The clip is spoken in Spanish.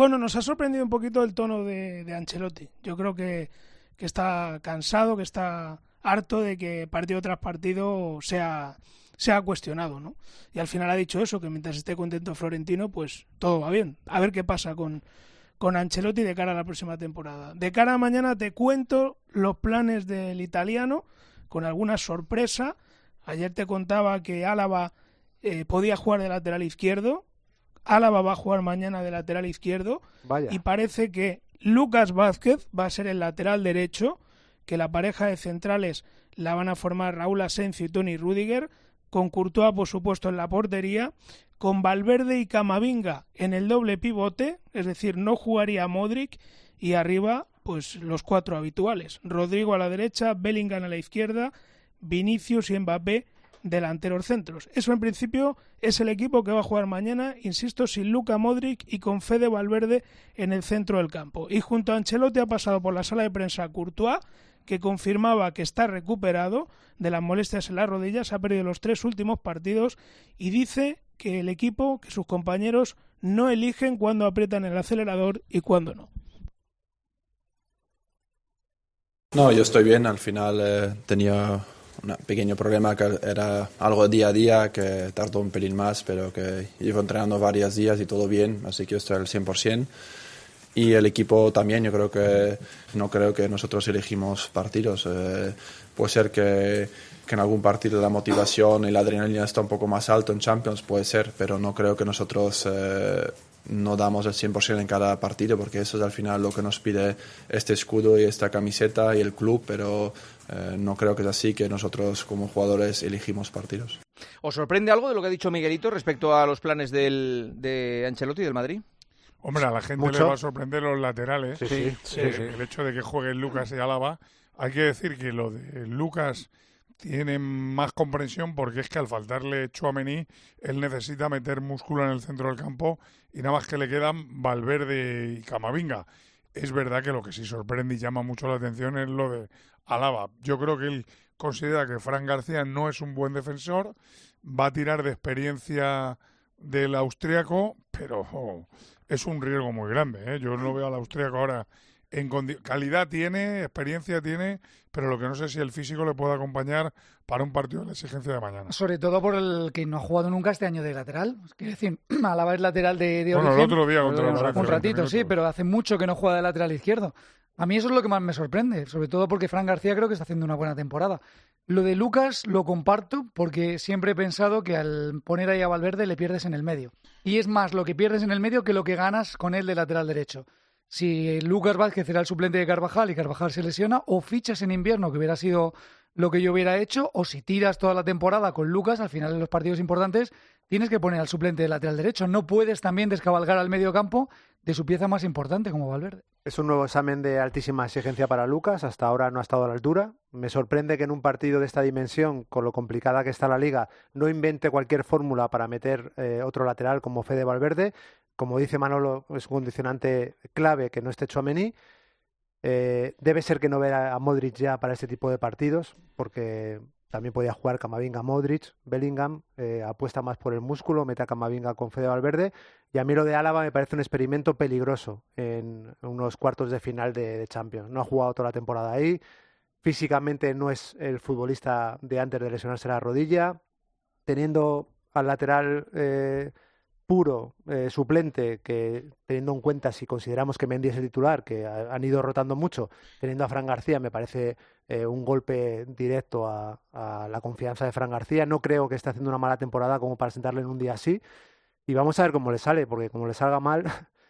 Bueno, nos ha sorprendido un poquito el tono de Ancelotti. Yo creo que está cansado, que está harto de que partido tras partido sea cuestionado, ¿no? Y al final ha dicho eso, que mientras esté contento Florentino, pues todo va bien. A ver qué pasa con Ancelotti de cara a la próxima temporada. De cara a mañana te cuento los planes del italiano, con alguna sorpresa. Ayer te contaba que Álava podía jugar de lateral izquierdo. Álava va a jugar mañana de lateral izquierdo. Vaya. Y parece que Lucas Vázquez va a ser el lateral derecho, que la pareja de centrales la van a formar Raúl Asencio y Toni Rüdiger, con Courtois, por supuesto, en la portería, con Valverde y Camavinga en el doble pivote, es decir, no jugaría Modric, y arriba, pues los 4 habituales. Rodrigo a la derecha, Bellingham a la izquierda, Vinicius y Mbappé delanteros centros. Eso en principio es el equipo que va a jugar mañana, insisto, sin Luka Modric y con Fede Valverde en el centro del campo. Y junto a Ancelotti ha pasado por la sala de prensa Courtois, que confirmaba que está recuperado de las molestias en las rodillas, ha perdido los 3 últimos partidos y dice que el equipo, que sus compañeros no eligen cuándo aprietan el acelerador y cuándo no. No, yo estoy bien. Al final tenía un pequeño problema que era algo de día a día, que tardó un pelín más, pero que llevo entrenando varios días y todo bien, así que yo estoy al 100%. Y el equipo también, yo creo que no creo que nosotros elegimos partidos. Puede ser que en algún partido la motivación y la adrenalina está un poco más alto en Champions, puede ser, pero no creo que nosotros no damos el 100% en cada partido, porque eso es al final lo que nos pide este escudo y esta camiseta y el club, pero no creo que es así, que nosotros como jugadores elegimos partidos. ¿Os sorprende algo de lo que ha dicho Miguelito respecto a los planes de Ancelotti y del Madrid? Hombre, a la gente ¿Mucho? le va a sorprender los laterales. Sí. El hecho de que jueguen Lucas y Álava. Hay que decir que lo de Lucas tiene más comprensión porque es que al faltarle Tchouaméni, él necesita meter músculo en el centro del campo y nada más que le quedan Valverde y Camavinga. Es verdad que lo que sí sorprende y llama mucho la atención es lo de Álava. Yo creo que él considera que Fran García no es un buen defensor, va a tirar de experiencia del austríaco, pero es un riesgo muy grande, ¿eh? Yo no veo al austríaco ahora calidad tiene, experiencia tiene, pero lo que no sé si el físico le puede acompañar para un partido de la exigencia de mañana. Sobre todo por el que no ha jugado nunca este año de lateral. Quiero decir, Álava es lateral de Bueno, origen. el otro día contra el Valencia, un 20 ratito, sí, minutos. pero hace mucho que no juega de lateral izquierdo. A mí eso es lo que más me sorprende, sobre todo porque Fran García creo que está haciendo una buena temporada. Lo de Lucas lo comparto porque siempre he pensado que al poner ahí a Valverde le pierdes en el medio. Y es más lo que pierdes en el medio que lo que ganas con él de lateral derecho. Si Lucas Vázquez era el suplente de Carvajal y Carvajal se lesiona, o fichas en invierno, que hubiera sido lo que yo hubiera hecho, o si tiras toda la temporada con Lucas, al final de los partidos importantes, tienes que poner al suplente de lateral derecho. No puedes también descabalgar al medio campo de su pieza más importante como Valverde. Es un nuevo examen de altísima exigencia para Lucas, hasta ahora no ha estado a la altura. Me sorprende que en un partido de esta dimensión, con lo complicada que está la Liga, no invente cualquier fórmula para meter otro lateral como Fede Valverde. Como dice Manolo, es un condicionante clave que no esté Tchouaméni. Debe ser que no vea a Modric ya para este tipo de partidos, porque también podía jugar Camavinga, Modric, Bellingham, apuesta más por el músculo, mete a Camavinga con Fede Valverde. Y a mí lo de Álava me parece un experimento peligroso en unos cuartos de final de Champions. No ha jugado toda la temporada ahí, físicamente no es el futbolista de antes de lesionarse la rodilla, teniendo al lateral puro, suplente, que teniendo en cuenta si consideramos que Mendy es el titular, que han ido rotando mucho, teniendo a Fran García me parece un golpe directo a la confianza de Fran García. No creo que esté haciendo una mala temporada como para sentarle en un día así, y vamos a ver cómo le sale, porque como le salga mal